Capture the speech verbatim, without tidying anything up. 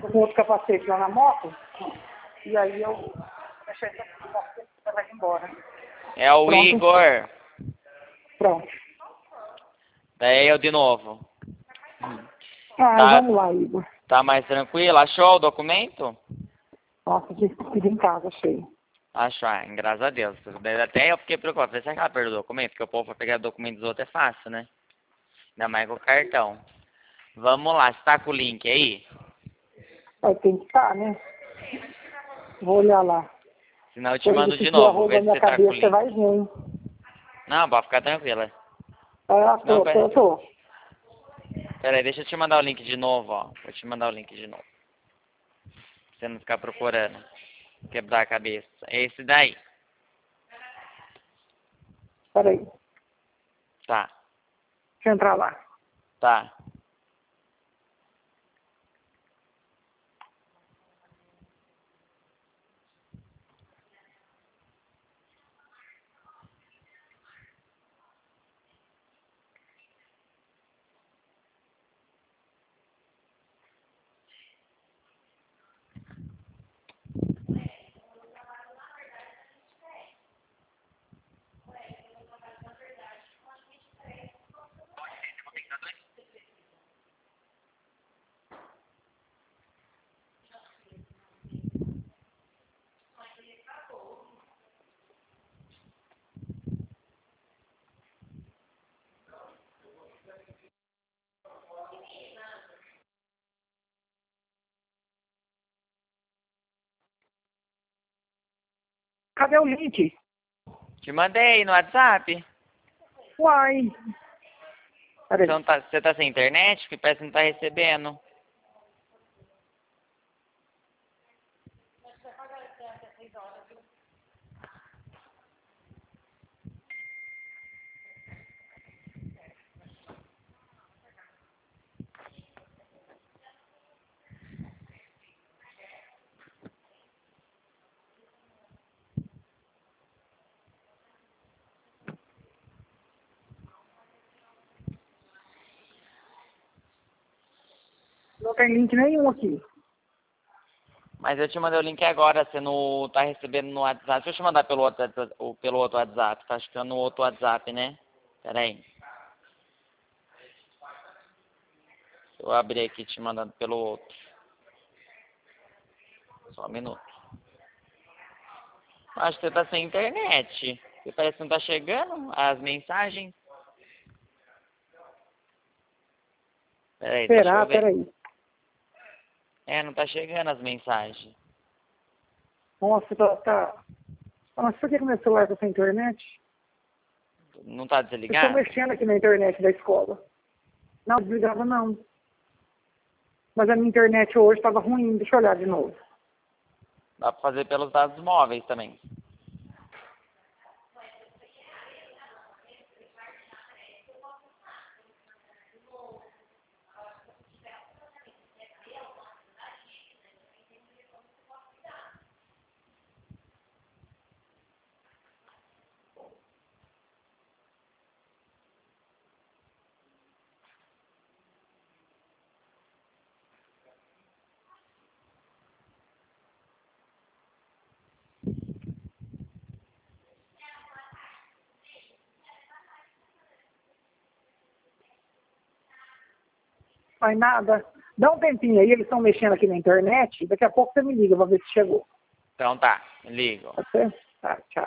com outro capacete lá na moto. E aí eu deixei esse capacete para vai embora. É o Pronto. Igor. Pronto. Daí eu de novo. Ah, Tá, vamos lá, Igor. tá mais tranquilo? Achou o documento? Nossa, tive que pedir em casa, achei. Achou, ah, graças a Deus. Daí até eu fiquei preocupado. Falei, será que ela perdeu o documento? Porque o povo vai pegar documentos dos outros é fácil, né? Ainda mais com o cartão. Vamos lá, você tá com o link aí? Aí tem que estar, né? Vou olhar lá. Senão eu te Quando mando de decidir a novo, roupa ver na se minha você tá com o cabeça, você link. vai ver, hein? Não, pode ficar tranquila. Ah, Não, tô, pera, tô, tô. pera aí, deixa eu te mandar o link de novo, ó. Vou te mandar o link de novo. Pra você não ficar procurando. Quebrar a cabeça. É esse daí. Peraí, deixa Tá, eu entrar lá. tá. Cadê o link? Te mandei no WhatsApp. Uai. Peraí. Você, não tá, você tá sem internet? Porque parece que não tá recebendo. Não tem link nenhum aqui. Mas eu te mandei o link agora, você não tá recebendo no WhatsApp. Deixa eu te mandar pelo outro, o- pelo outro WhatsApp. Tá ficando no outro WhatsApp, né? Pera aí. Eu abri aqui te mandando pelo outro. Só um minuto. Acho que você tá sem internet. Porque parece que não tá chegando as mensagens. Pera aí, deixa Será? eu ver. Peraí. É, não tá chegando as mensagens. Nossa, tá... tá... Nossa, por que que meu celular tá sem internet? Não tá Eu estou desligado? mexendo aqui na internet da escola. Não, desligava não. Mas a minha internet hoje estava ruim. Deixa eu olhar de novo. Dá pra fazer pelos dados móveis também. Mas nada. Dá um tempinho aí, eles estão mexendo aqui na internet. Daqui a pouco você me liga pra ver se chegou. Então tá, ligo. Pode ser? Tá, tchau.